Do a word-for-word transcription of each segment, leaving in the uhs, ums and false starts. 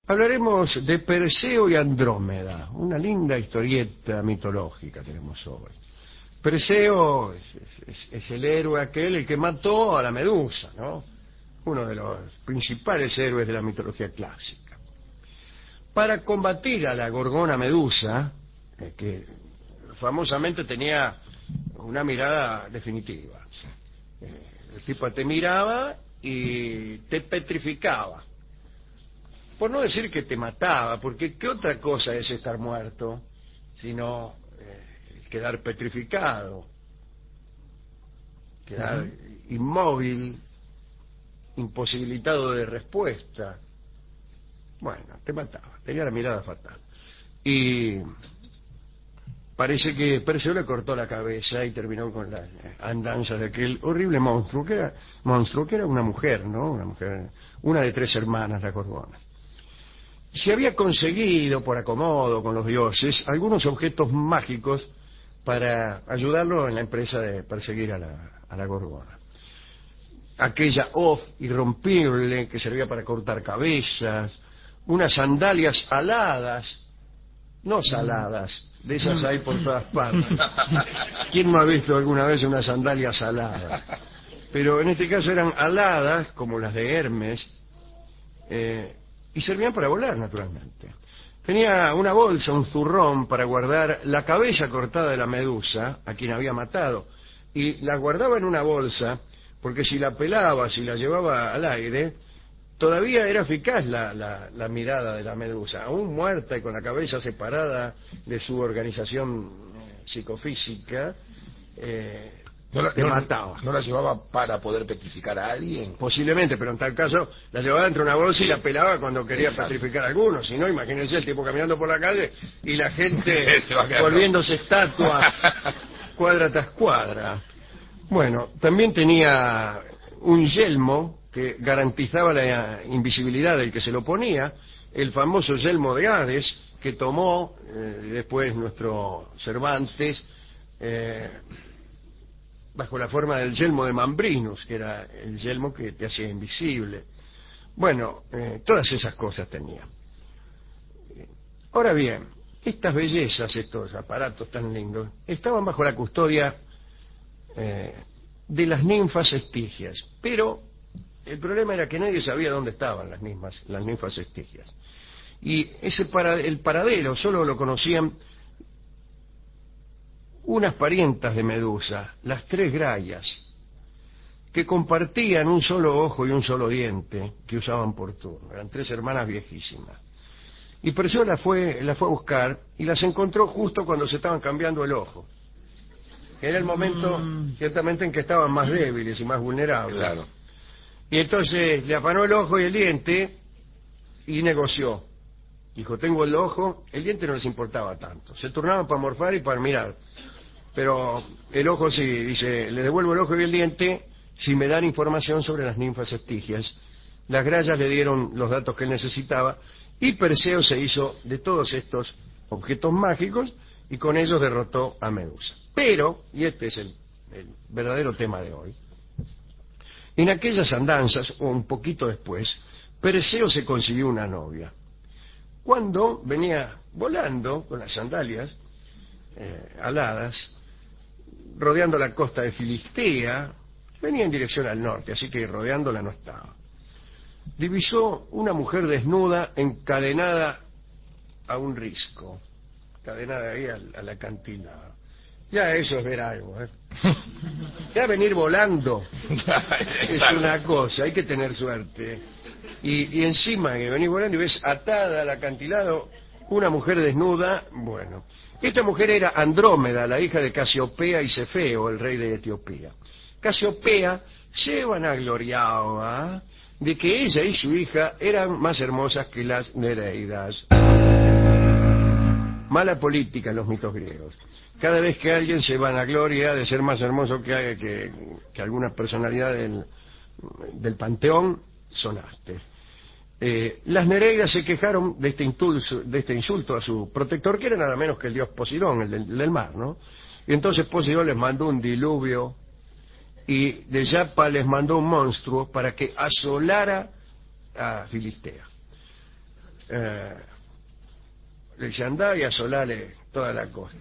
Hablaremos de Perseo y Andrómeda, una linda historieta mitológica tenemos hoy. Perseo es, es, es el héroe aquel, el que mató a la Medusa, ¿no? Uno de los principales héroes de la mitología clásica. Para combatir a la gorgona Medusa, eh, que famosamente tenía una mirada definitiva. Eh, el tipo te miraba y te petrificaba. Por no decir que te mataba, porque ¿qué otra cosa es estar muerto sino eh, quedar petrificado, quedar uh-huh. inmóvil, imposibilitado de respuesta? Bueno, te mataba, tenía la mirada fatal. Y parece que Perseo le cortó la cabeza y terminó con las andanzas de aquel horrible monstruo, que era monstruo que era una mujer, ¿no? Una mujer, una de tres hermanas, la gorgona. Se había conseguido, por acomodo con los dioses, algunos objetos mágicos para ayudarlo en la empresa de perseguir a la, a la gorgona. Aquella hoz irrompible que servía para cortar cabezas, unas sandalias aladas, no saladas, de esas hay por todas partes. ¿Quién no ha visto alguna vez una sandalia salada? Pero en este caso eran aladas, como las de Hermes, eh, y servían para volar, naturalmente. Tenía una bolsa, un zurrón, para guardar la cabeza cortada de la Medusa, a quien había matado, y la guardaba en una bolsa, porque si la pelaba, si la llevaba al aire, todavía era eficaz la, la, la mirada de la Medusa, aún muerta y con la cabeza separada de su organización psicofísica, eh, no la, te no, mataba. ¿No la llevaba para poder petrificar a alguien? Posiblemente, pero en tal caso la llevaba dentro de una bolsa y la pelaba cuando quería Exacto. petrificar a alguno. Si no, imagínense el tipo caminando por la calle y la gente volviéndose estatua cuadra tras cuadra. Bueno, también tenía un yelmo que garantizaba la invisibilidad del que se lo ponía, el famoso yelmo de Hades, que tomó eh, después nuestro Cervantes, eh, bajo la forma del yelmo de Mambrinus, que era el yelmo que te hacía invisible. Bueno, eh, todas esas cosas tenía. Ahora bien, estas bellezas, estos aparatos tan lindos, estaban bajo la custodia eh, de las ninfas estigias, pero el problema era que nadie sabía dónde estaban las ninfas, las ninfas estigias. Y ese para, el paradero solo lo conocían unas parientas de Medusa, las tres Grayas, que compartían un solo ojo y un solo diente que usaban por turno. Eran tres hermanas viejísimas. Y Perseo las fue, las fue a buscar y las encontró justo cuando se estaban cambiando el ojo. Era el momento, ciertamente, en que estaban más débiles y más vulnerables. Claro. Y entonces le afanó el ojo y el diente y negoció. Dijo, tengo el ojo, el diente no les importaba tanto. Se turnaban para morfar y para mirar. Pero el ojo sí, dice, le devuelvo el ojo y el diente si me dan información sobre las ninfas estigias. Las Grayas le dieron los datos que él necesitaba y Perseo se hizo de todos estos objetos mágicos y con ellos derrotó a Medusa. Pero, y este es el, el verdadero tema de hoy, en aquellas andanzas, o un poquito después, Perseo se consiguió una novia. Cuando venía volando con las sandalias eh, aladas, rodeando la costa de Filistea, venía en dirección al norte, así que rodeándola no estaba. Divisó una mujer desnuda encadenada a un risco, encadenada ahí al, al acantilado. Ya eso es ver algo, ¿eh? Ya venir volando es una cosa, hay que tener suerte. Y, y encima que venís volando y ves atada al acantilado una mujer desnuda, bueno. Esta mujer era Andrómeda, la hija de Casiopea y Cefeo, el rey de Etiopía. Casiopea se vanagloriaba de que ella y su hija eran más hermosas que las Nereidas. Mala política en los mitos griegos. Cada vez que alguien se vanagloria de ser más hermoso que, que, que alguna personalidad del, del panteón, sonaste. Eh, las Nereidas se quejaron de este, intulso, de este insulto a su protector, que era nada menos que el dios Poseidón, el del, del mar, ¿no? Y entonces Poseidón les mandó un diluvio y de Yapa les mandó un monstruo para que asolara a Filistea. eh, le dice, andá y asolale toda la costa.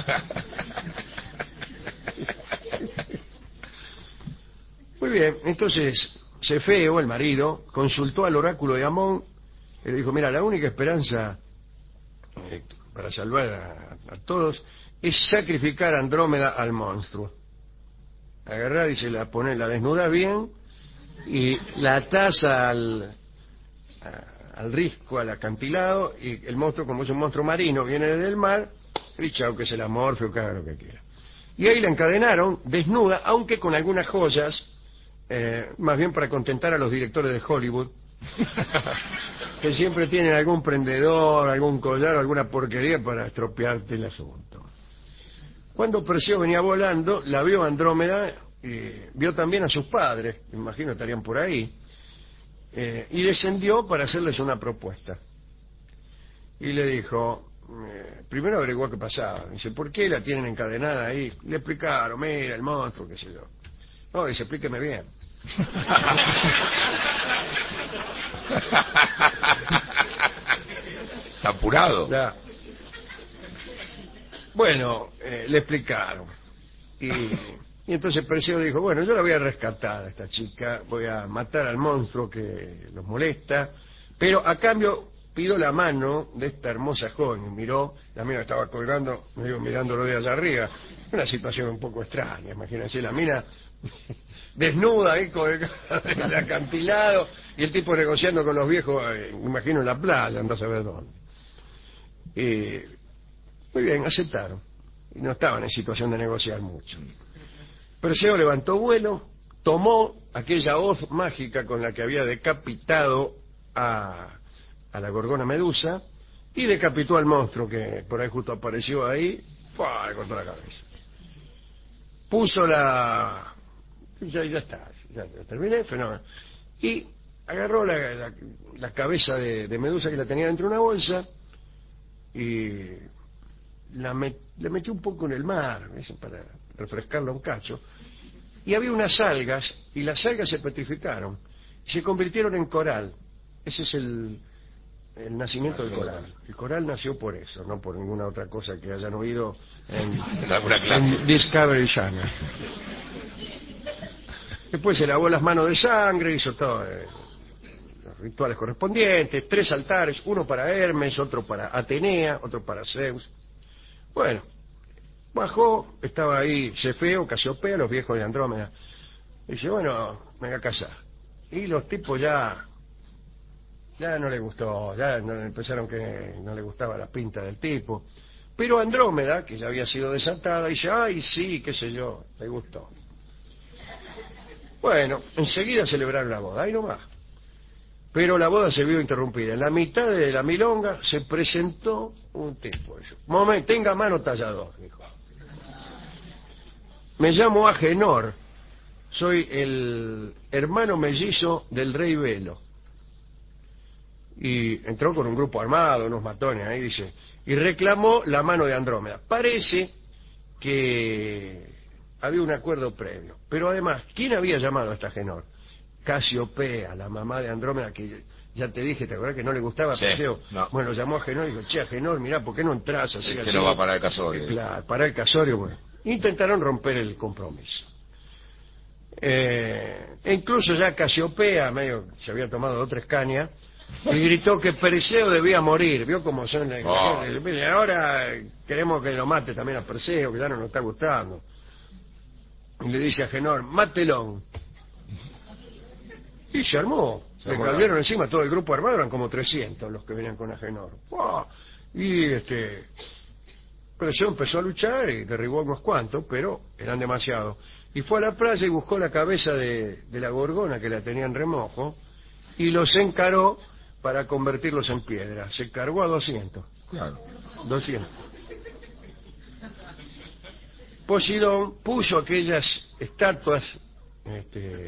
Muy bien, entonces Cefeo, el marido, consultó al oráculo de Amón y le dijo, mira, la única esperanza eh, para salvar a, a todos es sacrificar a Andrómeda al monstruo. Agarrá, dice, la pone, la desnuda bien y la atás al, a, al risco, al acantilado, y el monstruo, como es un monstruo marino, viene desde el mar, y chao, que se la morfe o que haga lo que quiera. Y ahí la encadenaron, desnuda, aunque con algunas joyas, eh, más bien para contentar a los directores de Hollywood, que siempre tienen algún prendedor, algún collar, alguna porquería para estropearte el asunto. Cuando Perseo venía volando, la vio Andrómeda, y vio también a sus padres, me imagino estarían por ahí, eh, y descendió para hacerles una propuesta. Y le dijo, eh, primero averiguó qué pasaba. Dice, ¿por qué la tienen encadenada ahí? Le explicaron, mira, el monstruo, qué sé yo. No, dice, explíqueme bien. Está apurado. Ya. Bueno, eh, le explicaron. Y, y entonces Perseo dijo, bueno, yo la voy a rescatar a esta chica, voy a matar al monstruo que los molesta, pero a cambio pido la mano de esta hermosa joven. Y miró, la mina estaba colgando, me digo, mirándolo de allá arriba. Una situación un poco extraña, imagínense, la mina desnuda ahí con el, el acantilado y el tipo negociando con los viejos, eh, me imagino en la playa, andás a ver dónde. Y, muy bien, aceptaron. Y no estaban en situación de negociar mucho. Perseo levantó vuelo, tomó aquella hoz mágica con la que había decapitado a, a la gorgona Medusa y decapitó al monstruo que por ahí justo apareció ahí, ¡fua!, le cortó la cabeza. Puso la... Ya, ya está, ya, ya terminé, fenómeno. Y agarró la, la, la cabeza de, de Medusa que la tenía dentro de una bolsa y la met, le metió un poco en el mar, ¿ves?, para refrescarla un cacho. Y había unas algas, y las algas se petrificaron, y se convirtieron en coral. Ese es el, el nacimiento del coral. El coral nació por eso, no por ninguna otra cosa que hayan oído en, en Discovery Channel. Después se lavó las manos de sangre, hizo todos eh, los rituales correspondientes, tres altares, uno para Hermes, otro para Atenea, otro para Zeus. Bueno, bajó, estaba ahí Cefeo, Casiopea, los viejos de Andrómeda. Dice, bueno, me voy a casar. Y los tipos ya, ya no le gustó, ya no, empezaron que no le gustaba la pinta del tipo. Pero Andrómeda, que ya había sido desatada, dice, ay, sí, qué sé yo, le gustó. Bueno, enseguida celebraron la boda, ahí nomás. Pero la boda se vio interrumpida. En la mitad de la milonga se presentó un tipo. Momento, tenga mano tallador, dijo. Me llamo Agenor, soy el hermano mellizo del rey Velo. Y entró con un grupo armado, unos matones ahí, dice, y reclamó la mano de Andrómeda. Parece que había un acuerdo previo. Pero además, ¿quién había llamado a esta Agenor? Casiopea, la mamá de Andrómeda, que ya te dije, ¿te acordás que no le gustaba sí, Perseo? No. Bueno, llamó a Agenor y dijo, che, Agenor, mirá, ¿por qué no entras así? Es que así? no va para el casorio. Claro, para el casorio, bueno. Intentaron romper el compromiso. Eh, e incluso ya Casiopea, medio se había tomado dos o tres cañas, y gritó que Perseo debía morir. Vio cómo son. Oh. Ahora queremos que lo mate también a Perseo, que ya no nos está gustando. Y le dice a Agenor, mátelo. Y se armó. Se le cayeron encima todo el grupo armado, eran como trescientos los que venían con Agenor. ¡Oh! Y este Perseo empezó a luchar y derribó unos cuantos, pero eran demasiados. Y fue a la playa y buscó la cabeza de, de la gorgona que la tenía en remojo y los encaró para convertirlos en piedra. Se cargó a doscientos. Claro. doscientos. Poseidón puso aquellas estatuas, este,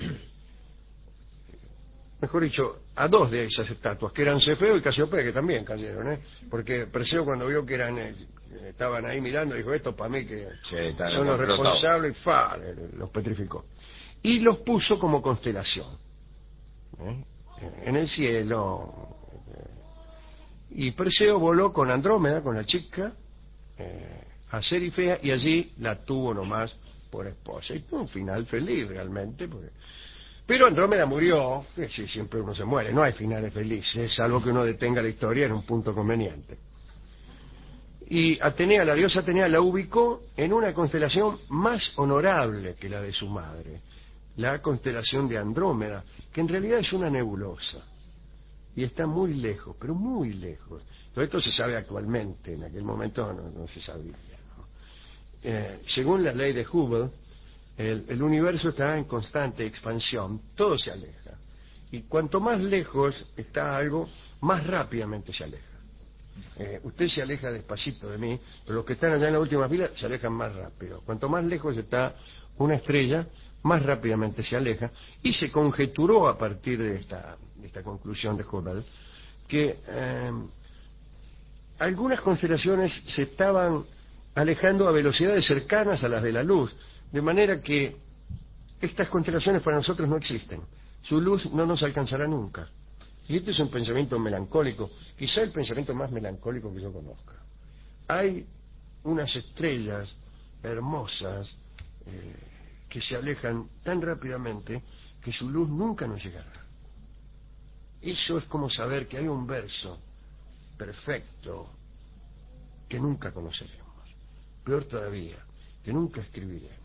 mejor dicho, a dos de esas estatuas, que eran Cefeo y Casiopea, que también cayeron, ¿eh? Porque Perseo, cuando vio que eran eh, estaban ahí mirando, dijo, esto para mí que sí, son los responsables, y fa, los petrificó. Y los puso como constelación, ¿eh? En el cielo. Y Perseo voló con Andrómeda, con la chica, eh, a Serifea, y allí la tuvo nomás por esposa. Y fue un final feliz realmente, porque... pero Andrómeda murió. Eh, sí, siempre uno se muere, no hay finales felices, salvo que uno detenga la historia en un punto conveniente. Y Atenea, la diosa Atenea, la ubicó en una constelación más honorable que la de su madre, la constelación de Andrómeda, que en realidad es una nebulosa y está muy lejos, pero muy lejos. Todo esto se sabe actualmente, en aquel momento no, no se sabía, ¿no? Eh, según la ley de Hubble, el, el universo está en constante expansión, todo se aleja, y cuanto más lejos está algo, más rápidamente se aleja. Eh, usted se aleja despacito de mí, pero los que están allá en la última fila se alejan más rápido. Cuanto más lejos está una estrella, más rápidamente se aleja, y se conjeturó a partir de esta, de esta conclusión de Hubble que eh, algunas constelaciones se estaban alejando a velocidades cercanas a las de la luz, de manera que estas constelaciones para nosotros no existen. Su luz no nos alcanzará nunca. Y este es un pensamiento melancólico, quizá el pensamiento más melancólico que yo conozca. Hay unas estrellas hermosas eh, que se alejan tan rápidamente que su luz nunca nos llegará. Eso es como saber que hay un verso perfecto que nunca conoceremos. Peor todavía, que nunca escribiremos.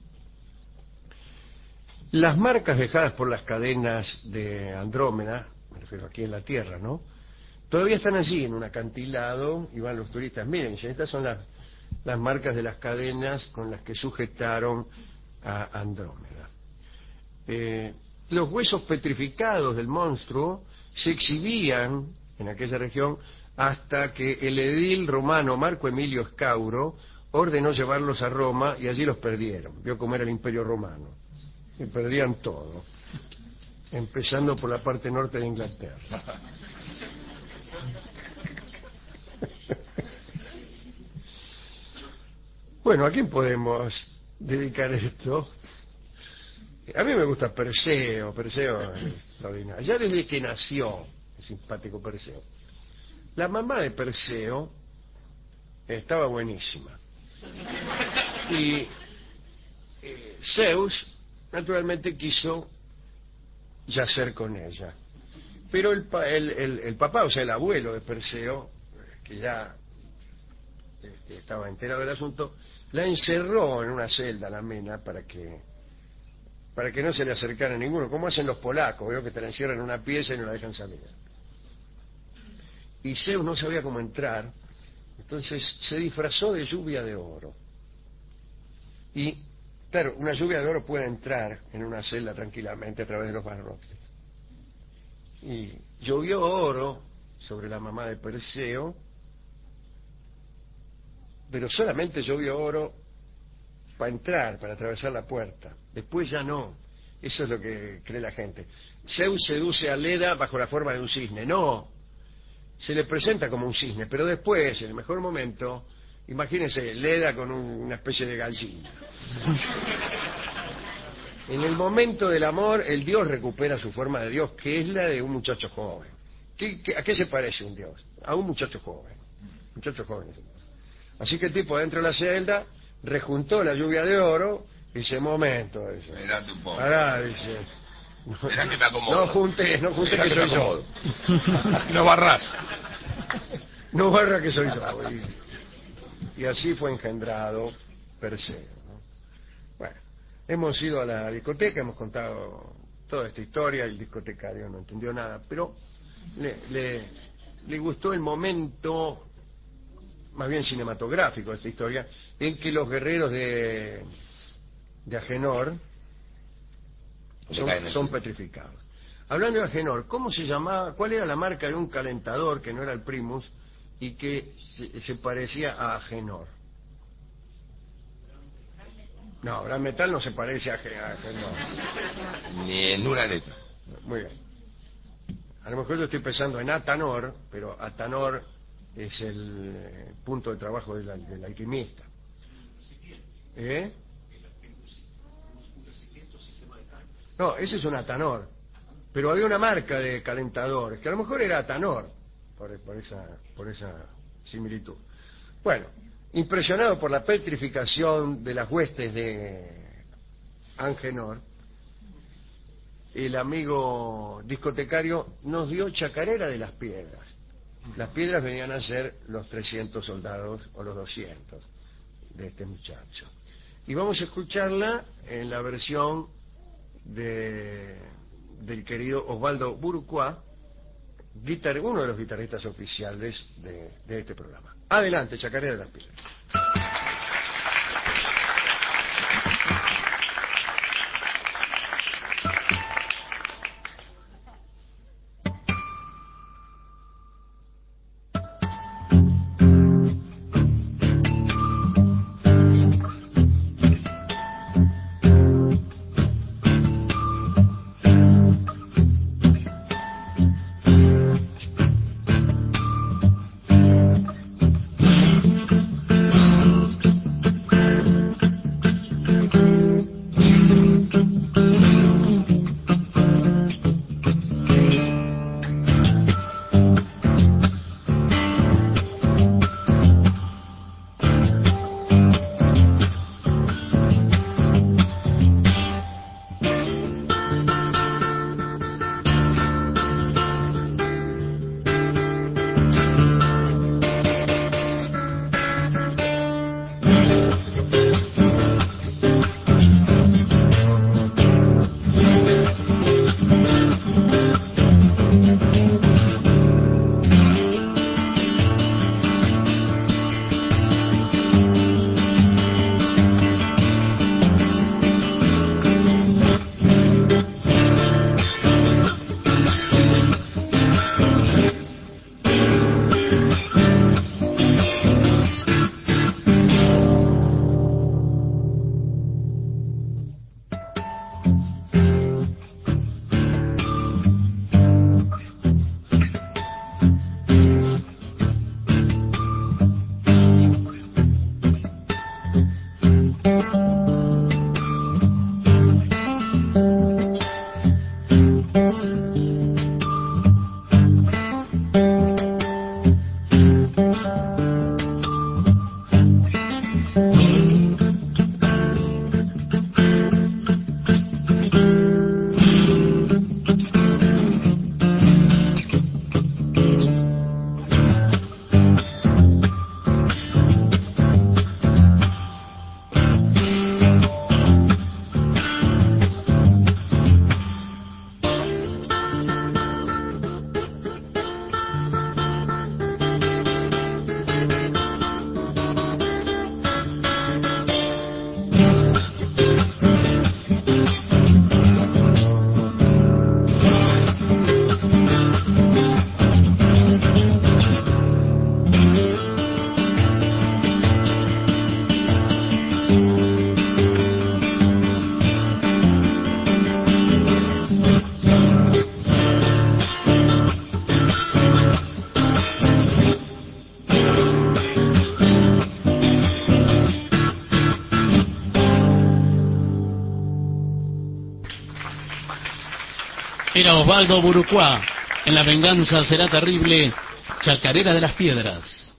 Las marcas dejadas por las cadenas de Andrómeda, me refiero aquí en la Tierra, ¿no?, todavía están allí en un acantilado y van los turistas. Miren, estas son las, las marcas de las cadenas con las que sujetaron a Andrómeda. Eh, los huesos petrificados del monstruo se exhibían en aquella región hasta que el edil romano Marco Emilio Escauro ordenó llevarlos a Roma y allí los perdieron. Vio cómo era el Imperio Romano. Y perdían todo, empezando por la parte norte de Inglaterra. Bueno, ¿a quién podemos dedicar esto? A mí me gusta Perseo, Perseo es extraordinario. Ya desde que nació, el simpático Perseo. La mamá de Perseo estaba buenísima. Y eh, Zeus, naturalmente, quiso yacer con ella. Pero el, pa, el, el, el papá, o sea, el abuelo de Perseo, que ya este, estaba enterado del asunto, la encerró en una celda, la Mena, para que para que no se le acercara a ninguno, como hacen los polacos, veo que te la encierran en una pieza y no la dejan salir. Y Zeus no sabía cómo entrar, entonces se disfrazó de lluvia de oro. Y, claro, una lluvia de oro puede entrar en una celda tranquilamente a través de los barrotes. Y llovió oro sobre la mamá de Perseo, pero solamente llovió oro para entrar, para atravesar la puerta. Después ya no. Eso es lo que cree la gente. Zeus seduce a Leda bajo la forma de un cisne. No. Se le presenta como un cisne, pero después, en el mejor momento, imagínense, Leda con un, una especie de gallina. En el momento del amor, el dios recupera su forma de dios, que es la de un muchacho joven. ¿Qué, qué, ¿A qué se parece un dios? A un muchacho joven. Muchacho joven. Así que el tipo dentro de la celda rejuntó la lluvia de oro y ese momento. Dice, Mirate un poco. Pará, dice. Mirá que me acomodo. No juntes, no juntes que, que soy yo. No barras. No barra que soy yo. Y, y así fue engendrado Perseo, ¿no? Bueno, hemos ido a la discoteca, hemos contado toda esta historia, el discotecario no entendió nada, pero le, le, le gustó el momento más bien cinematográfico de esta historia, en que los guerreros de, de Agenor son, son petrificados. Hablando de Agenor, ¿cómo se llamaba? ¿Cuál era la marca de un calentador que no era el Primus y que se, se parecía a Agenor? No, Gran Metal no se parece a Agenor. Ni en una letra. Muy bien. A lo mejor yo estoy pensando en Atanor, pero Atanor es el eh, punto de trabajo del, del alquimista. ¿Eh? No, ese es un Atanor. Pero había una marca de calentadores, que a lo mejor era Atanor. por, por esa, por esa similitud. Bueno, impresionado por la petrificación de las huestes de Angenor, el amigo discotecario nos dio Chacarera de las Piedras. Las piedras venían a ser los trescientos soldados o los doscientos de este muchacho. Y vamos a escucharla en la versión de, del querido Osvaldo Burucuá, guitar, uno de los guitarristas oficiales de, de este programa. Adelante, Chacarera de las Piedras. Era Osvaldo Burucuá, en La venganza será terrible, Chacarera de las Piedras.